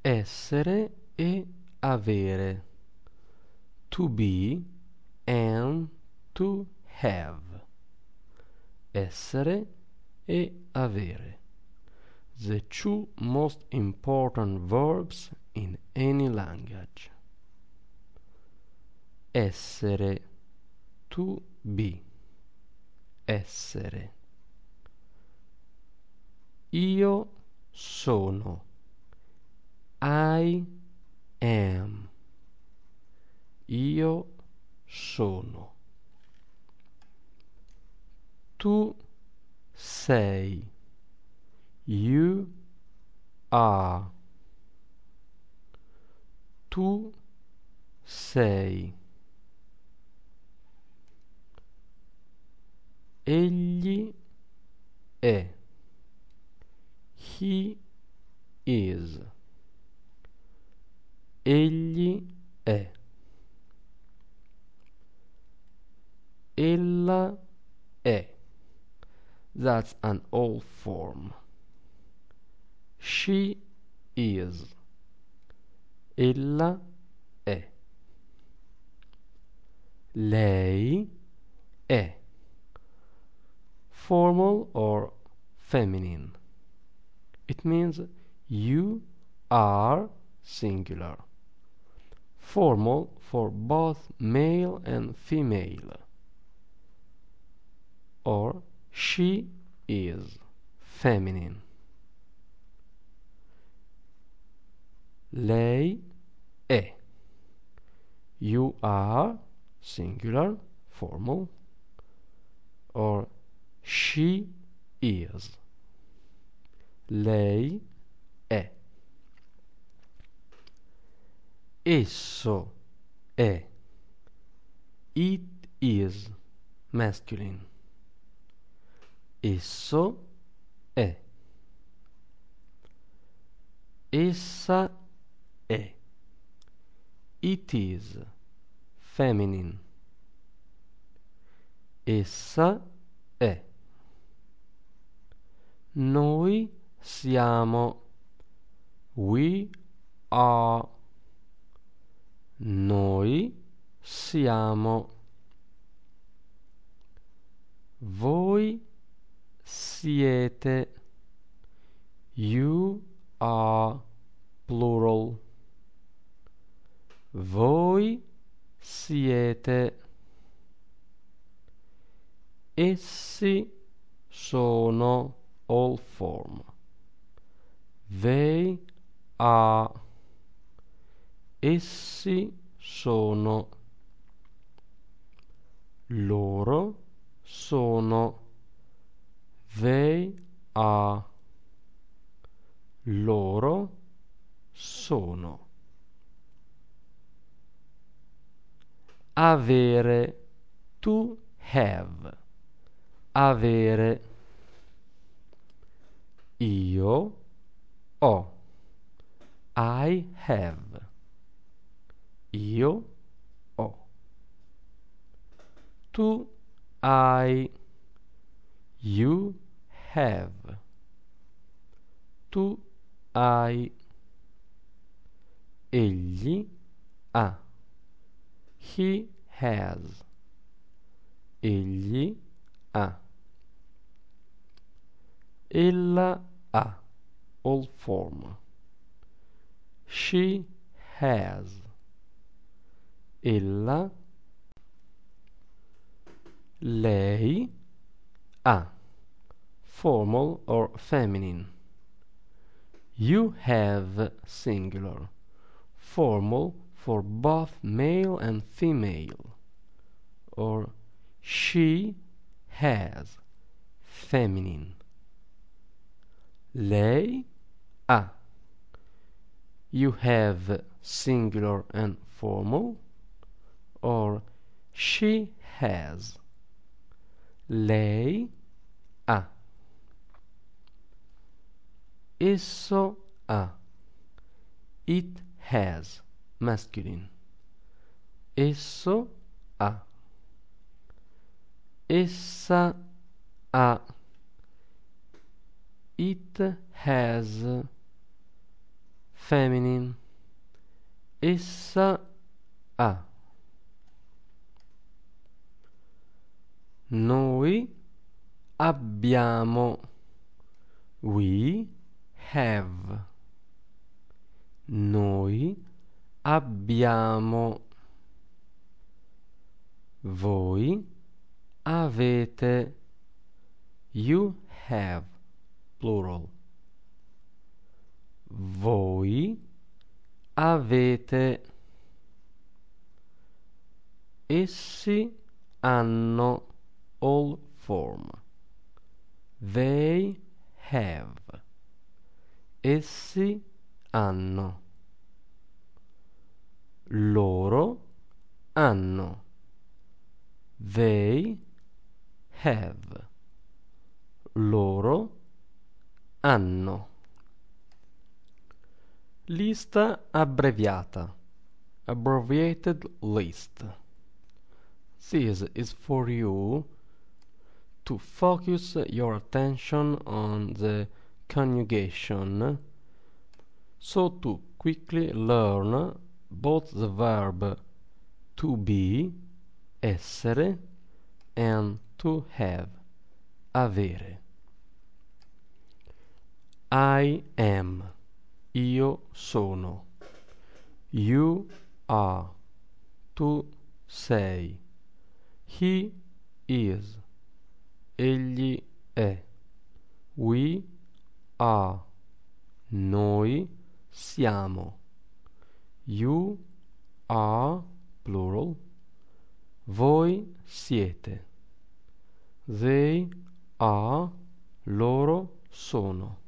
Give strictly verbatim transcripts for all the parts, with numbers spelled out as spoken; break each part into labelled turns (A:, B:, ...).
A: essere e avere, to be and to have, essere e avere, the two most important verbs in any language. Essere, to be, essere. Io sono, I am. Io sono. Tu sei, you are. Tu sei. Egli è, he is. Egli è. Ella è. That's an old form. She is. Ella è. Lei è. Formal or feminine. It means you are singular. Formal for both male and female. Or she is feminine. Lei è. You are singular, formal. Or she is. Lei è. Esso è. It is masculine. Esso è. Essa è. It is feminine. Essa è. Noi siamo. We are. Noi siamo. Voi siete. You are plural. Voi siete. Essi sono, all form. They are. Essi sono. Loro sono. They are. Loro sono. Avere, to have. Avere. Io ho. I have. Io ho. Tu hai. You have. Tu hai. Egli ha. He has. Egli ha. Ella ha, all form. She has. Ella. Lei ha, formal or feminine. You have, singular, formal for both male and female. Or she has, feminine. Lei ha. You have, singular and formal. Or she has. Lei ha. Esso ha. It has, masculine. Esso ha. Essa ha. It has, feminine. Essa ha. Noi abbiamo. We have. Noi abbiamo. Voi avete. You have. Plural. Voi avete. Essi hanno. All form. They have. Essi hanno. Loro hanno. They have. Loro hanno. Lista abbreviata. Abbreviated list. This is for you to focus your attention on the conjugation, so to quickly learn both the verb to be, essere, and to have, avere. I am, io sono. You are, tu sei. He is, egli è. We are, noi siamo. You are, plural. Voi siete. They are, loro sono.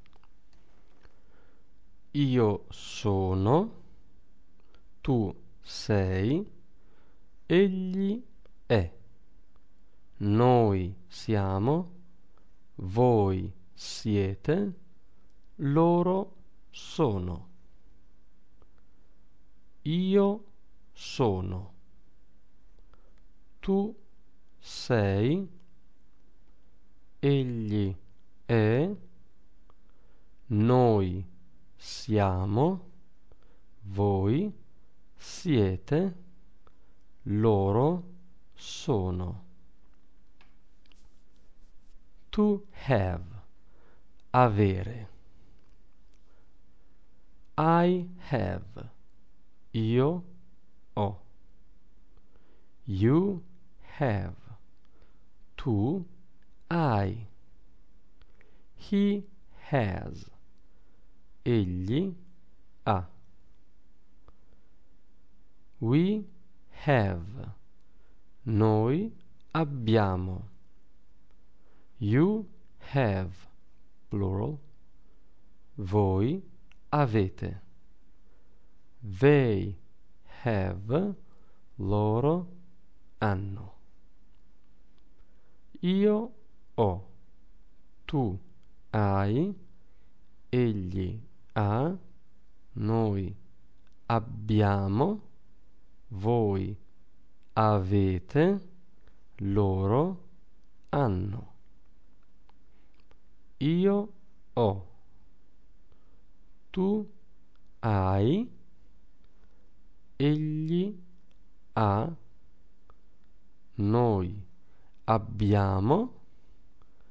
A: Io sono, tu sei, egli è. Noi siamo, voi siete, loro sono. Io sono. Tu sei, egli è, noi siamo, voi siete, loro sono. To have, avere. I have, io ho. You have, tu hai. He has, egli ha. We have, noi abbiamo. You have, plural. Voi avete. They have, loro hanno. Io ho, tu hai, egli ha, noi abbiamo, voi avete, loro hanno. Io ho, tu hai, egli ha, noi abbiamo,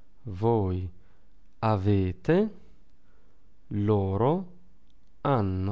A: voi avete, loro hanno.